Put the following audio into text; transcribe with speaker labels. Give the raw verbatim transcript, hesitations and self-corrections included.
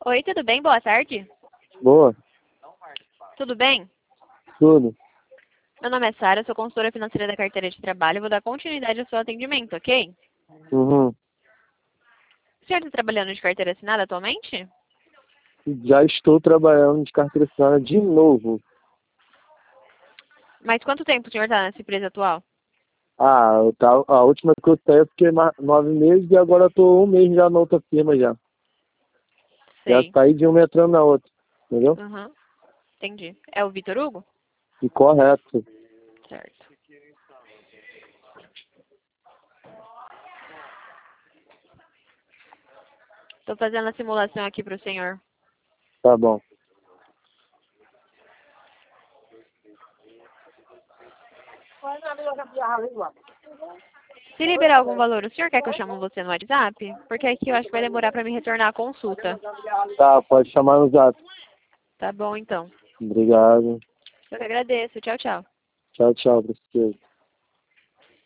Speaker 1: Oi, tudo bem? Boa tarde.
Speaker 2: Boa,
Speaker 1: Tudo bem?
Speaker 2: tudo.
Speaker 1: Meu nome é Sara, sou consultora financeira da carteira de trabalho. Vou dar continuidade ao seu atendimento, ok?
Speaker 2: Uhum.
Speaker 1: O senhor está trabalhando de carteira assinada atualmente?
Speaker 2: Já estou trabalhando de carteira assinada de novo.
Speaker 1: Mas quanto tempo o senhor está nessa empresa atual?
Speaker 2: Ah, eu tava, a última que eu saí eu fiquei ma- nove meses e agora eu tô um mês já na outra firma já. Já
Speaker 1: Sei.
Speaker 2: saí de uma entrando na outra, entendeu?
Speaker 1: Uhum. Entendi. É o Vitor Hugo?
Speaker 2: E correto.
Speaker 1: Certo. Estou fazendo a simulação aqui para o senhor.
Speaker 2: Tá bom.
Speaker 1: Se liberar algum valor, o senhor quer que eu chame você no WhatsApp? Porque aqui eu acho que vai demorar para me retornar a consulta.
Speaker 2: Tá, pode chamar no zap.
Speaker 1: Tá bom, então.
Speaker 2: Obrigado.
Speaker 1: Eu que agradeço. Tchau, tchau.
Speaker 2: Tchau, tchau, pra você.